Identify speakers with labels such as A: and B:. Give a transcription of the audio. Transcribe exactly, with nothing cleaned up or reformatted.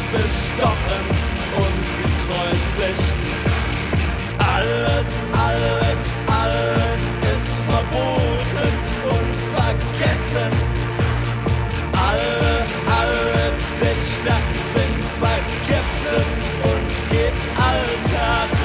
A: bestochen und gekreuzigt. Alles, alles, alles ist verboten und vergessen. Alle, alle Dichter sind vergiftet und gealtert.